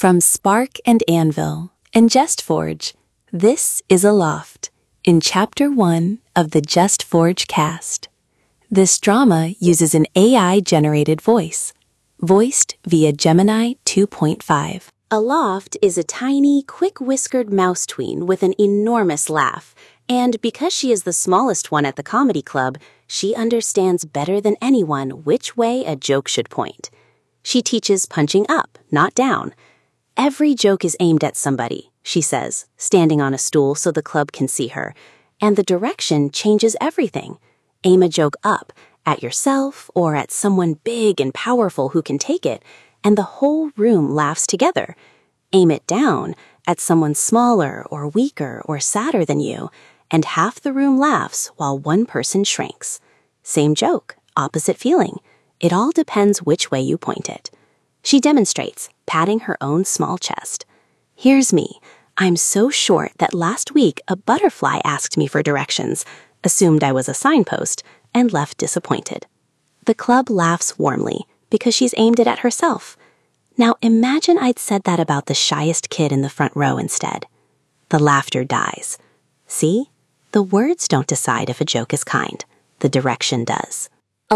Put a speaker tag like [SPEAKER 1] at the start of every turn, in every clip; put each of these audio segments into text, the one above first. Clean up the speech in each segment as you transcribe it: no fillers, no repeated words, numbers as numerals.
[SPEAKER 1] From Spark and Anvil and JustForge, this is Aloft, in Chapter 1 of the JustForge cast. This drama uses an AI-generated voice, voiced via Gemini 2.5.
[SPEAKER 2] Aloft is a tiny, quick-whiskered mouse tween with an enormous laugh, and because she is the smallest one at the comedy club, she understands better than anyone which way a joke should point. She teaches punching up, not down. Every joke is aimed at somebody, she says, standing on a stool so the club can see her, and the direction changes everything. Aim a joke up, at yourself or at someone big and powerful who can take it, and the whole room laughs together. Aim it down, at someone smaller or weaker or sadder than you, and half the room laughs while one person shrinks. Same joke, opposite feeling. It all depends which way you point it. She demonstrates, patting her own small chest. Here's me. I'm so short that last week a butterfly asked me for directions, assumed I was a signpost, and left disappointed. The club laughs warmly because she's aimed it at herself. Now imagine I'd said that about the shyest kid in the front row instead. The laughter dies. See? The words don't decide if a joke is kind. The direction does.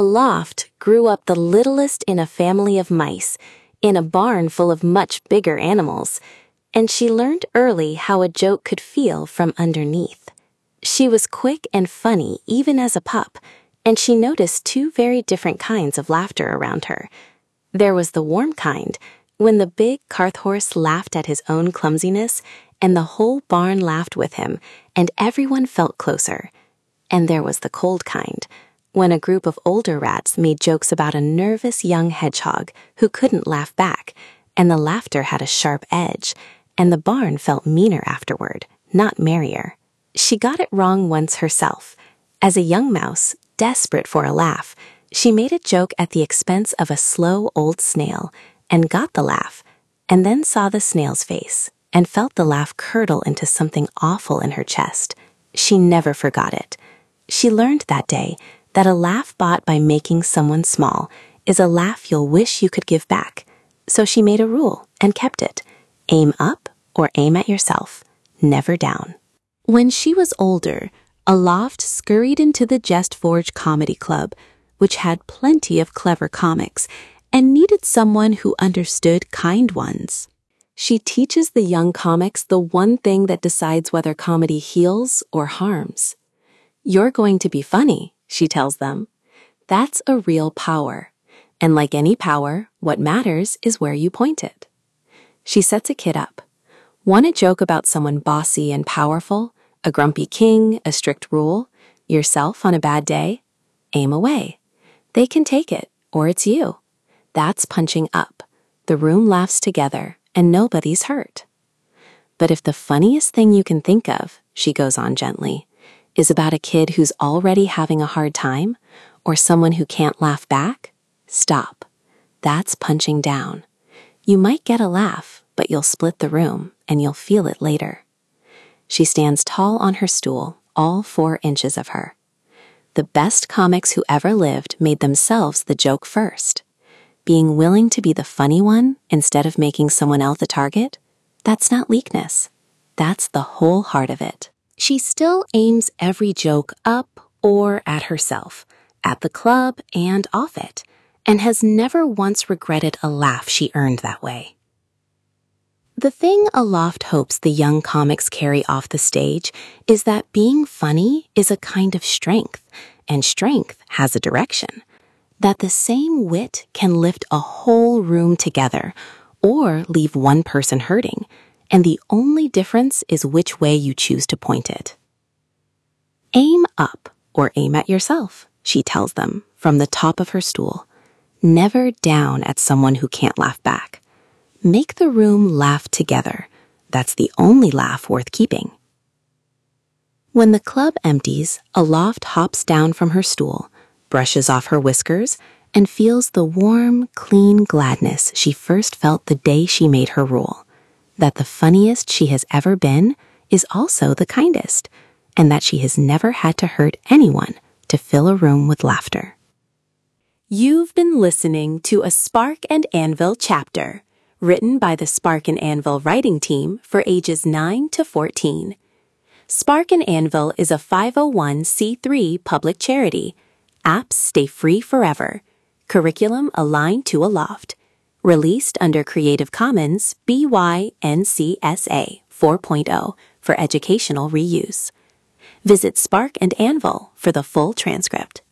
[SPEAKER 2] Aloft grew up the littlest in a family of mice, in a barn full of much bigger animals, and she learned early how a joke could feel from underneath. She was quick and funny even as a pup, and she noticed two very different kinds of laughter around her. There was the warm kind, when the big Carthorse laughed at his own clumsiness, and the whole barn laughed with him, and everyone felt closer. And there was the cold kind, when a group of older rats made jokes about a nervous young hedgehog who couldn't laugh back, and the laughter had a sharp edge, and the barn felt meaner afterward, not merrier. She got it wrong once herself. As a young mouse, desperate for a laugh, she made a joke at the expense of a slow old snail, and got the laugh, and then saw the snail's face, and felt the laugh curdle into something awful in her chest. She never forgot it. She learned that day that a laugh bought by making someone small is a laugh you'll wish you could give back. So she made a rule and kept it. Aim up or aim at yourself, never down. When she was older, Aloft scurried into the JustForge Comedy Club, which had plenty of clever comics, and needed someone who understood kind ones. She teaches the young comics the one thing that decides whether comedy heals or harms. You're going to be funny, she tells them. That's a real power. And like any power, what matters is where you point it. She sets a kid up. Want a joke about someone bossy and powerful? A grumpy king, a strict rule? Yourself on a bad day? Aim away. They can take it, or it's you. That's punching up. The room laughs together, and nobody's hurt. But if the funniest thing you can think of, she goes on gently, is about a kid who's already having a hard time, or someone who can't laugh back, stop. That's punching down. You might get a laugh, but you'll split the room, and you'll feel it later. She stands tall on her stool, all 4 inches of her. The best comics who ever lived made themselves the joke first. Being willing to be the funny one instead of making someone else a target, that's not weakness. That's the whole heart of it. She still aims every joke up or at herself, at the club and off it, and has never once regretted a laugh she earned that way. The thing Aloft hopes the young comics carry off the stage is that being funny is a kind of strength, and strength has a direction. That the same wit can lift a whole room together, or leave one person hurting, and the only difference is which way you choose to point it. Aim up, or aim at yourself, she tells them, from the top of her stool. Never down at someone who can't laugh back. Make the room laugh together. That's the only laugh worth keeping. When the club empties, Aloft hops down from her stool, brushes off her whiskers, and feels the warm, clean gladness she first felt the day she made her rule. That the funniest she has ever been is also the kindest, and that she has never had to hurt anyone to fill a room with laughter. You've been listening to a Spark and Anvil chapter,
[SPEAKER 1] Written by the Spark and Anvil writing team for ages 9 to 14. Spark and Anvil is a 501c3 public charity. Apps stay free forever. Curriculum aligned to Aloft. Released under Creative Commons BY-NC-SA 4.0 for educational reuse. Visit Spark and Anvil for the full transcript.